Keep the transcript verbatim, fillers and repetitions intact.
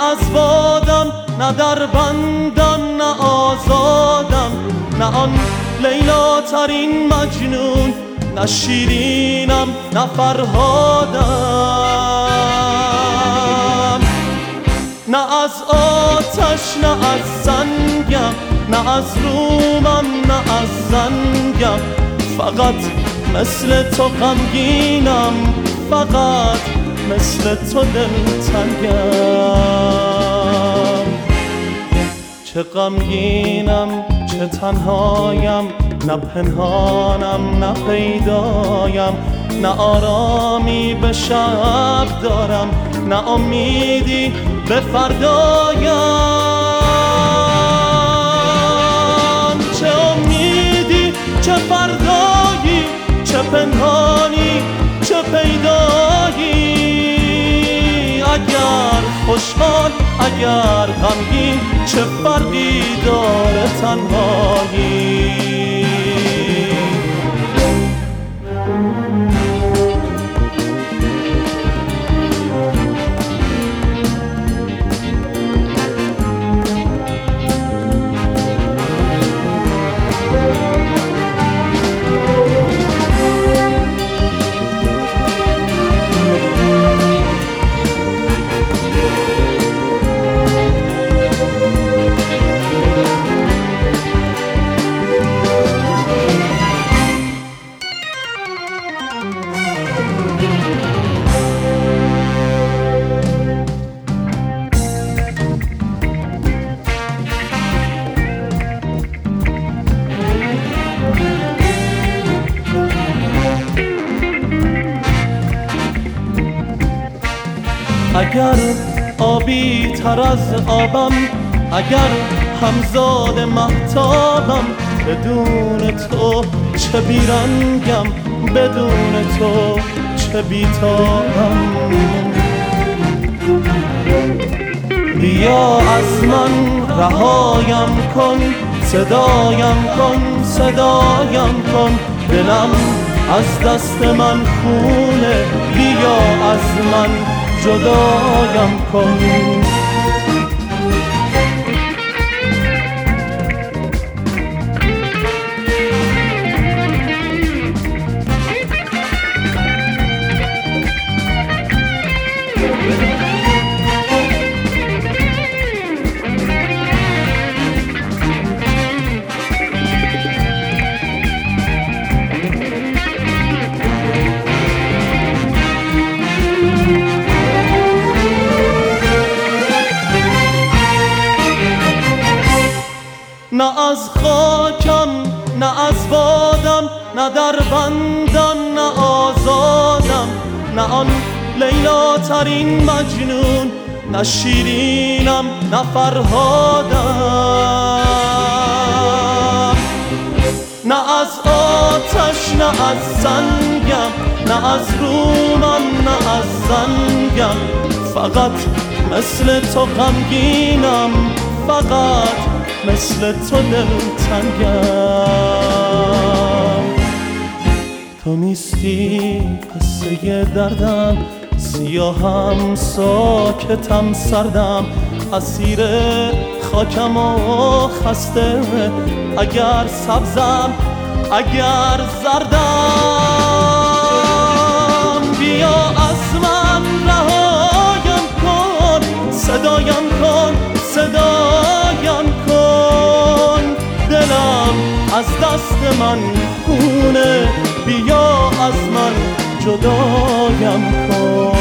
از بادم، نه در بندم، نه آزادم، نه آن لیلا ترین مجنون، نه شیرینم نه فرهادم. نه از آتش نه از سنگم، نه از رومم نه از زنگم، فقط مثل تو غمگینم، فقط مثل تو دلتنگم. چه غمگینم چه تنهایم، نه پنهانم نه پیدایم، نه آرامی به شب دارم، نه امیدی به فردایم. چه امیدی چه فردایی، چه پنهانی چه پیدایی، اگر خوشحال اگر غمگین، چه فرقی داره تنهایی. اگر آبی تر از آبم، اگر همزاد مهتابم، بدون تو چه بیرنگم، بدون تو چه بیتابم. بیا از من رهایم کن، صدایم کن صدایم کن، دلم از دست من خونه، بیا از من جدایم کن. نه از خاکم نه از بادم، نه در بندم نه آزادم، نه آن لیلا ترین مجنون، نه شیرینم نه فرهادم. نه از آتش نه از سنگم، نه از رومم نه از زنگم، فقط مثل تو غمگینم، فقط مثل تو دلتنگم. تو نیستی قصه دردم، سیاهم ساکتم سردم، اسیر خاکم و خسته، اگر سبزم اگر زردم. بیا از من رهایم کن، صدایم کن صدایم کن، دلم از دست من خونه، بیا از من جدایم کن.